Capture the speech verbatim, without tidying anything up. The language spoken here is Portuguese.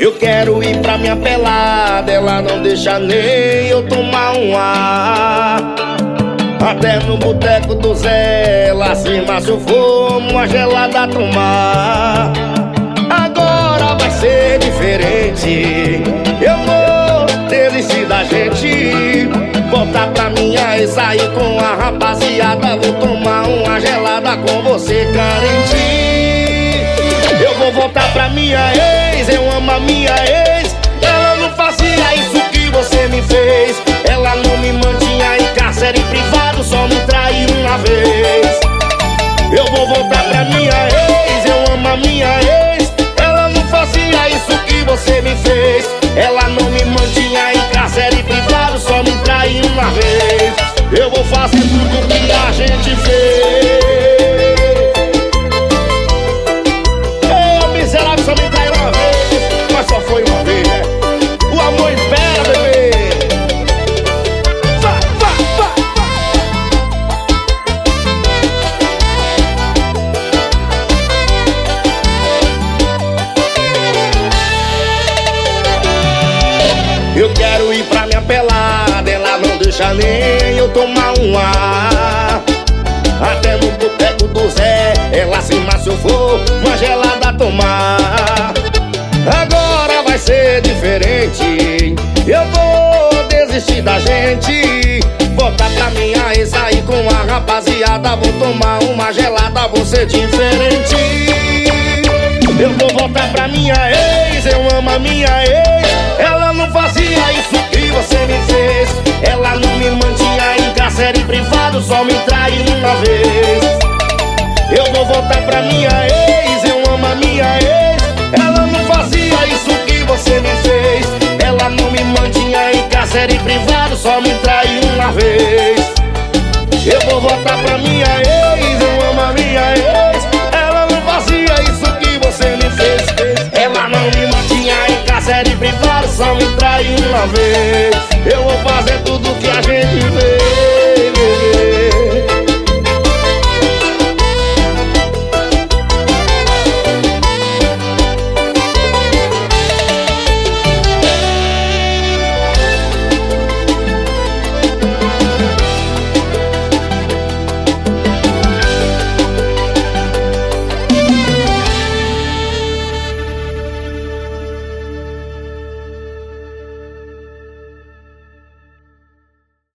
Eu quero ir pra minha pelada, ela não deixa nem eu tomar um ar. Até no boteco do Zé, lá cima se eu for uma gelada a tomar. Agora vai ser diferente, eu vou desistir da gente. Voltar pra minha ex, sair com a rapaziada, vou tomar uma gelada com você, carente. Eu vou voltar pra minha ex, eu amo a minha ex. Ela não fazia isso que você me fez. Ela não me mantinha em cárcere privado, só me traiu uma vez. Eu vou voltar pra minha ex, eu amo a minha ex. Ela não fazia isso que você me fez. Ela não me mantinha em cárcere privado, só me traiu uma vez. Eu vou fazer tudo que a gente fez. Só me traiu uma vez, mas só foi uma vez, né? O amor impera, bebê. Vai, vai, vai, vai. Eu quero ir pra minha pelada, ela não deixa nem eu tomar um ar. Até no boteco do Zé, ela se mata se eu for uma gelada a tomar. Agora vai ser diferente, eu vou desistir da gente. Voltar pra minha ex, sair com a rapaziada, vou tomar uma gelada, vou ser diferente. Eu vou voltar pra minha ex, eu amo a minha ex. Ela não fazia isso que você me fez. Ela não me mantinha em cárcere privado, só me traiu uma vez. Eu vou voltar pra minha ex, eu amo a minha ex. Ela não fazia isso que você me fez. Ela não me mantinha em cárcere privado, só me traiu uma vez. Eu vou voltar pra minha ex, eu amo a minha ex. Ela não fazia isso que você me fez. Ela não me mantinha em cárcere privado, só me traiu uma vez.